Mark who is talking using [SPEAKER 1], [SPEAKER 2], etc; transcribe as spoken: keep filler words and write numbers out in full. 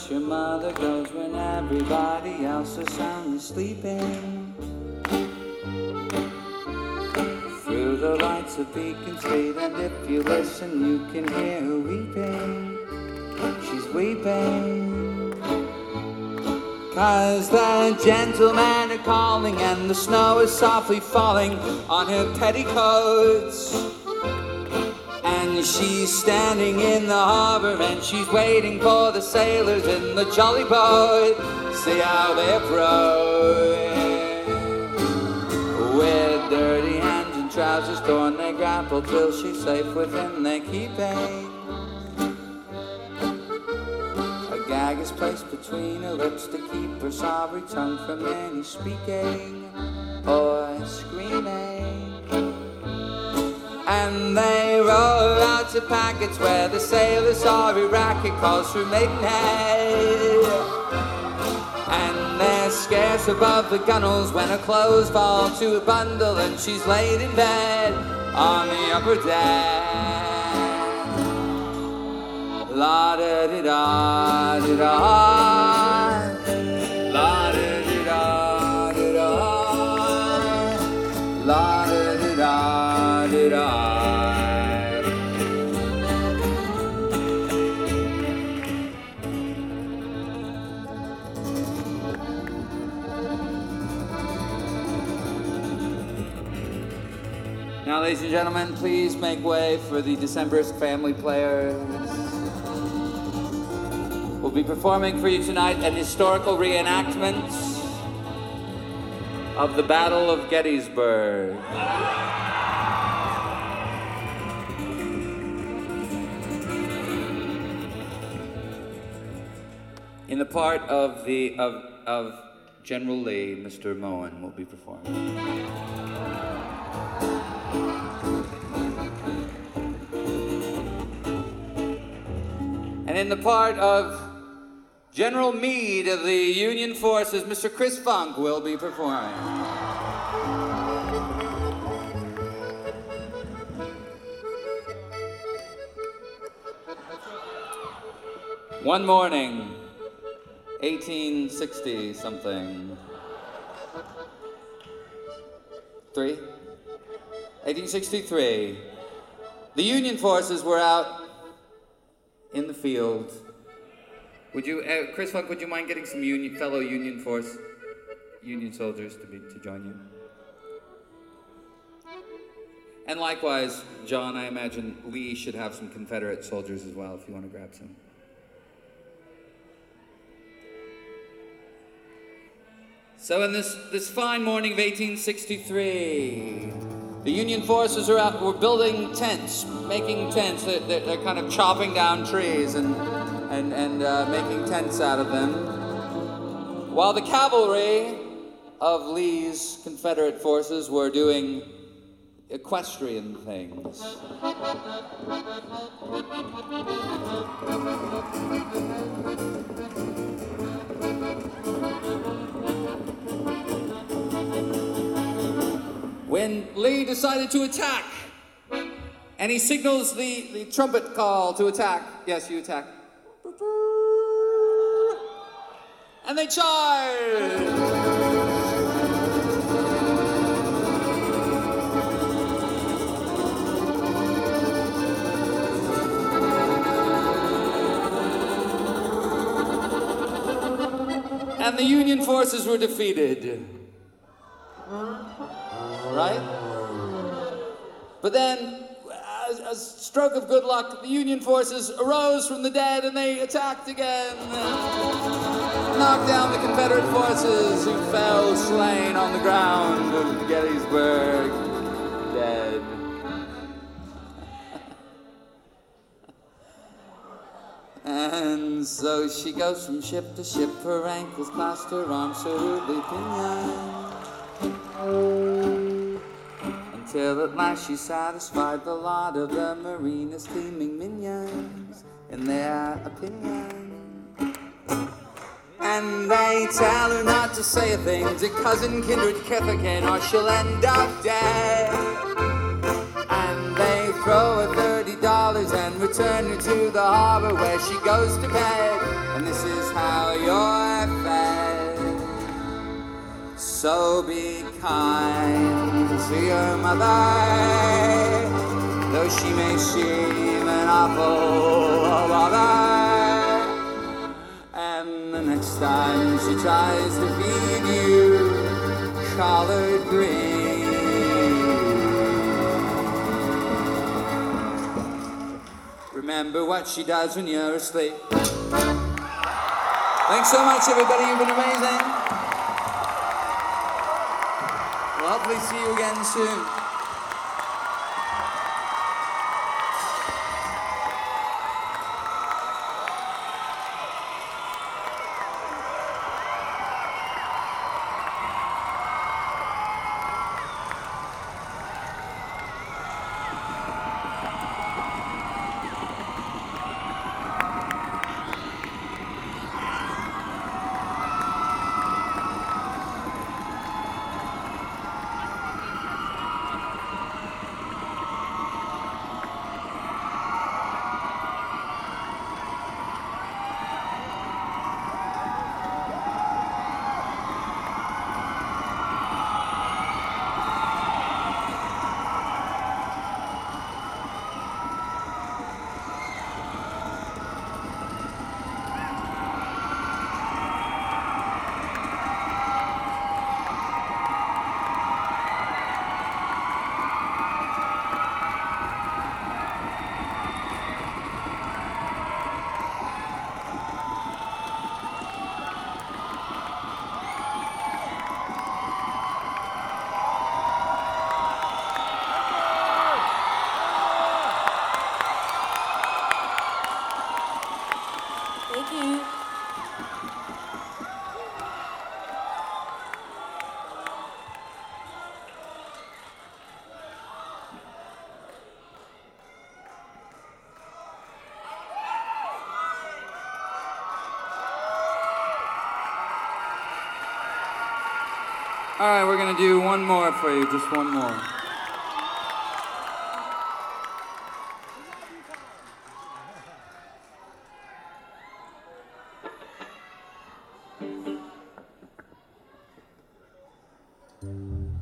[SPEAKER 1] place your mother goes when everybody else is sound sleeping. Through the lights of Beacon Street, and if you listen, you can hear her weeping. She's weeping. 'Cause the gentlemen are calling, and the snow is softly falling on her petticoats. And she's standing in the harbor, and she's waiting for the sailors in the jolly boat. See how they approach. With dirty hands and trousers torn, they grapple till she's safe within their keeping. A gag is placed between her lips to keep her sorry tongue from any speaking or screaming. And they roll out to packets where the sailor's sorry racket calls through Maidenhead. And they're scarce above the gunwales when her clothes fall to a bundle and she's laid in bed on the upper deck. La-da-di-da-di-da, la-da-di-da-di-da, la-da-di-da-di-da. Now, ladies and gentlemen, please make way for the Decemberist Family Players. We'll be performing for you tonight an historical reenactment of the Battle of Gettysburg. In the part of the of of General Lee, Mister Moen will be performing. And in the part of General Meade of the Union Forces, Mister Chris Funk will be performing. One morning, eighteen sixty something. Three? eighteen sixty-three. The Union Forces were out in the field. Would you, uh, Chris Funk, would you mind getting some union, fellow Union Force, Union soldiers to be to join you? And likewise, John, I imagine Lee should have some Confederate soldiers as well, if you want to grab some. So in this, this fine morning of eighteen sixty-three, the Union forces are out, we're building tents, making tents. They're, they're, they're kind of chopping down trees and, and, and uh, making tents out of them. While the cavalry of Lee's Confederate forces were doing equestrian things. When Lee decided to attack, and he signals the, the trumpet call to attack. Yes, you attack. And they charge! And the Union forces were defeated. Right? But then, as a stroke of good luck, the Union forces arose from the dead and they attacked again. Knocked down the Confederate forces who fell slain on the ground of Gettysburg, dead. And so she goes from ship to ship, her ankles clasped, her arms cerutely pinioned. Until at last she satisfied the lot of the mariner's teeming minions in their opinion. And they tell her not to say a thing to cousin, kindred, kith again, or she'll end up dead. And they throw her thirty dollars and return her to the harbor where she goes to bed, and this is how you're fed. So be kind to your mother, though she may seem an awful bother. And the next time she tries to feed you collard greens, remember what she does when you're asleep. Thanks so much, everybody. You've been amazing. We'll hopefully see you again soon. All right, we're gonna do one more for you, just one more.
[SPEAKER 2] Thank you.